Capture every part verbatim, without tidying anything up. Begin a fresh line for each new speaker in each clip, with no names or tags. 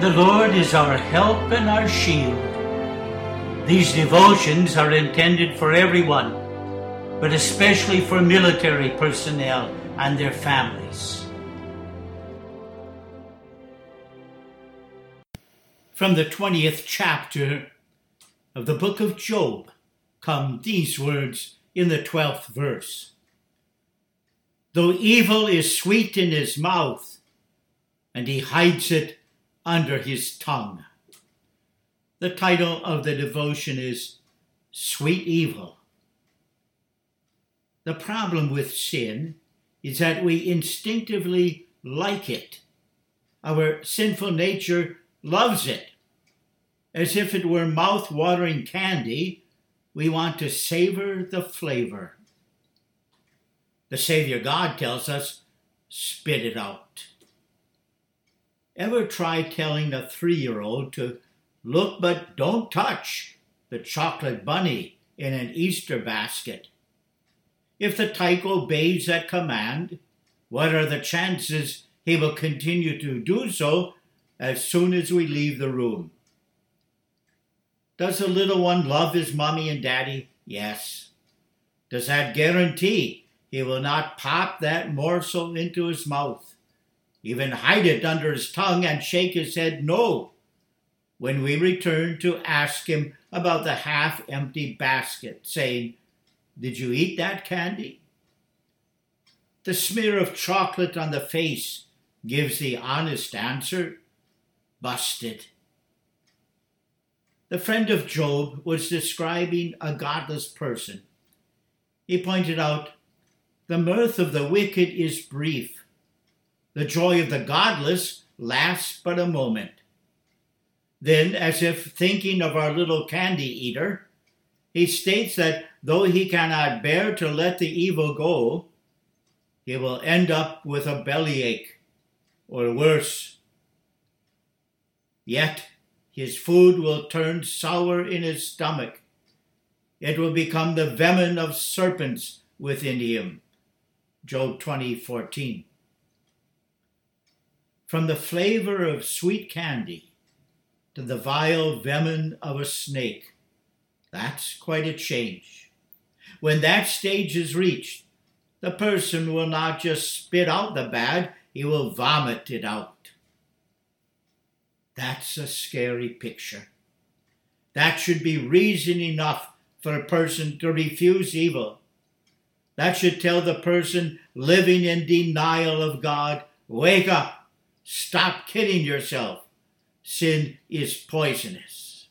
The Lord is our help and our shield. These devotions are intended for everyone, but especially for military personnel and their families. From the twentieth chapter of the book of Job come these words in the twelfth verse. Though evil is sweet in his mouth, and he hides it under his tongue. The title of the devotion is Sweet Evil. The problem with sin is that we instinctively like it. Our sinful nature loves it. As if it were mouth-watering candy, we want to savor the flavor. The Savior God tells us, spit it out. Ever try telling a three-year-old to look but don't touch the chocolate bunny in an Easter basket? If the tyke obeys that command, what are the chances he will continue to do so as soon as we leave the room? Does the little one love his mommy and daddy? Yes. Does that guarantee he will not pop that morsel into his mouth, even hide it under his tongue and shake his head no when we return to ask him about the half-empty basket, saying, "Did you eat that candy?" The smear of chocolate on the face gives the honest answer, busted. The friend of Job was describing a godless person. He pointed out, the mirth of the wicked is brief. The joy of the godless lasts but a moment. Then, as if thinking of our little candy eater, he states that though he cannot bear to let the evil go, he will end up with a bellyache, or worse. Yet his food will turn sour in his stomach. It will become the venom of serpents within him. Job twenty fourteen. From the flavor of sweet candy to the vile venom of a snake, that's quite a change. When that stage is reached, the person will not just spit out the bad, he will vomit it out. That's a scary picture. That should be reason enough for a person to refuse evil. That should tell the person living in denial of God, wake up, stop kidding yourself. Sin is poisonous.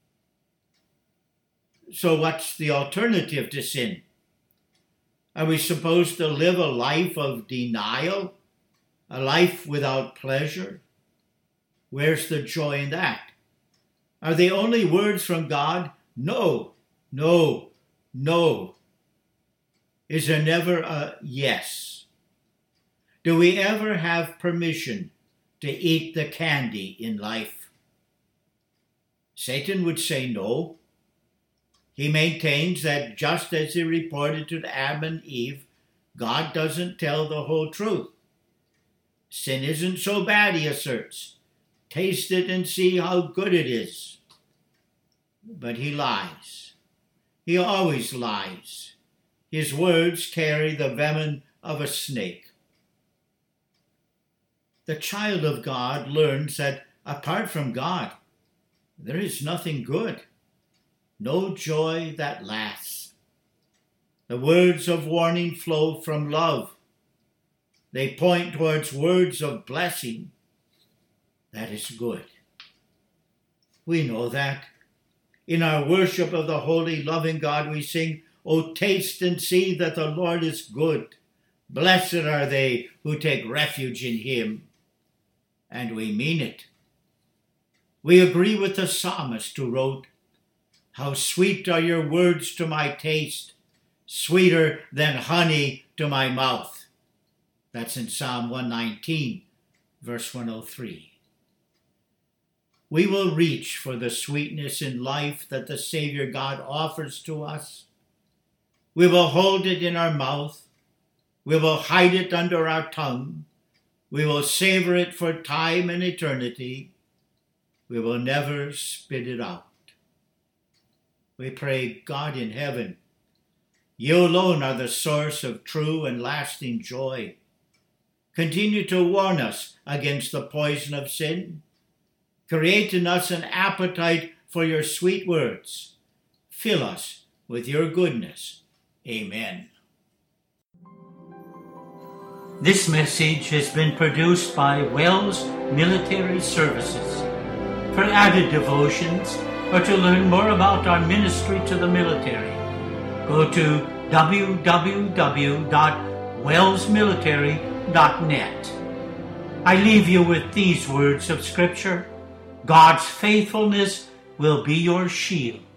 So what's the alternative to sin? Are we supposed to live a life of denial? A life without pleasure? Where's the joy in that? Are they only words from God? No, no, no. Is there never a yes? Do we ever have permission to eat the candy in life? Satan would say no. He maintains that just as he reported to Adam and Eve, God doesn't tell the whole truth. Sin isn't so bad, he asserts. Taste it and see how good it is. But he lies. He always lies. His words carry the venom of a snake. The child of God learns that apart from God, there is nothing good, no joy that lasts. The words of warning flow from love. They point towards words of blessing. That is good. We know that. In our worship of the holy, loving God, we sing, "O taste and see that the Lord is good. Blessed are they who take refuge in him." And we mean it. We agree with the psalmist who wrote, "How sweet are your words to my taste, sweeter than honey to my mouth." That's in Psalm one nineteen, verse one oh three. We will reach for the sweetness in life that the Savior God offers to us. We will hold it in our mouth. We will hide it under our tongue. We will savor it for time and eternity. we will never spit it out. We pray, God in heaven, you alone are the source of true and lasting joy. Continue to warn us against the poison of sin. Create in us an appetite for your sweet words. Fill us with your goodness. Amen. This message has been produced by Wells Military Services. For added devotions or to learn more about our ministry to the military, go to w w w dot wells military dot net. I leave you with these words of Scripture. God's faithfulness will be your shield.